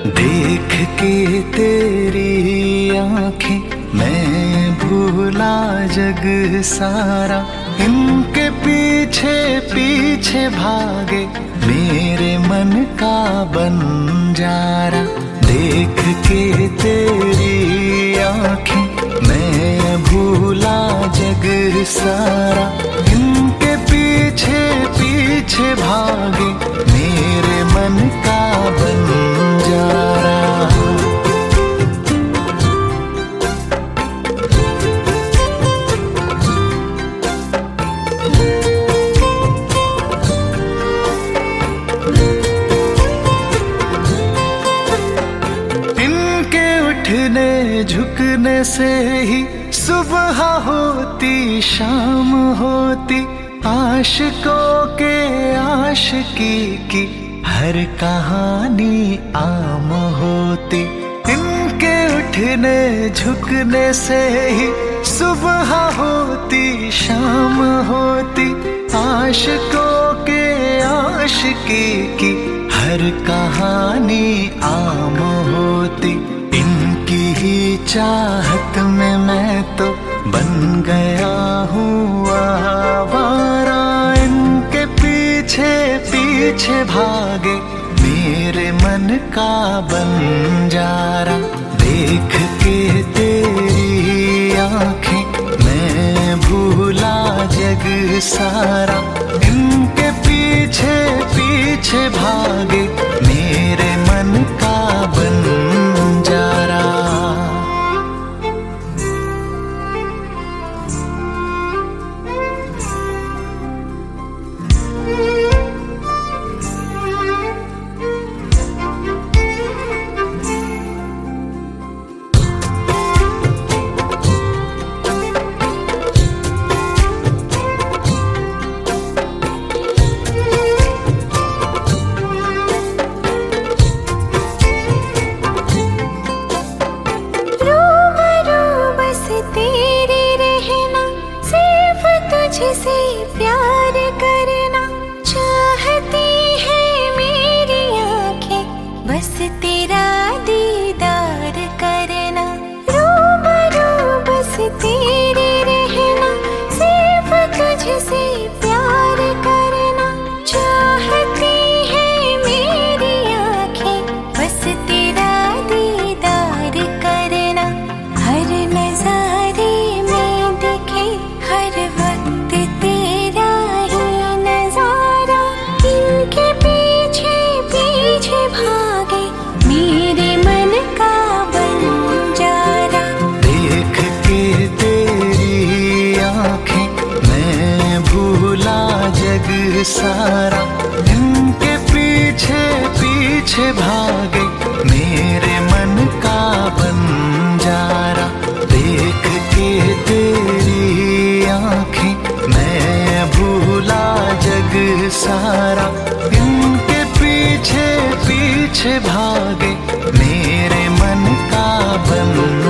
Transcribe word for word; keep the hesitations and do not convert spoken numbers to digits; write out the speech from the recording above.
देख के तेरी आंखें मैं भूला जग सारा, इनके पीछे पीछे भागे मेरे मन का बंजारा। देख के तेरी आंखें मैं भूला जग सारा, इनके पीछे पीछे भागे मेरे मन का बंजारा। इनके उठने झुकने से ही सुबह होती शाम होती, आशिकों के आशिकी की हर कहानी आम होती। इनके उठने झुकने से ही सुबह होती शाम होती, आशिकों के आशिकी की हर कहानी आम होती। इनकी ही चाहत में मैं तो बन गया हूँ आवारा, इनके पीछे पीछे भागे मेरे मन का बंजारा। देख के तेरी आंखें मैं भूला जग सारा, इनके पीछे पीछे भागे मेरे मन का बंजारा। तुझसे प्यार करना चाहती है मेरी आंखें, बस तेरा दीदार करना। रूबरू बस तेरे रहना, सिर्फ तुझसे प्यार करना चाहती है मेरी आंखें, बस तेरा दीदार करना। हर नजारे में दिखे हर वक्त तेरा ही नजारा, इनके पीछे पीछे भागे मेरे मन का बंजारा। देख के तेरी आंखें मैं भूला जग सारा, इनके पीछे पीछे भागे मेरे मन का बंजारा। देख के तेरी आंखें मैं भूला जग सारा, इनके पीछे पीछे भागे मेरे मन का बंजारा।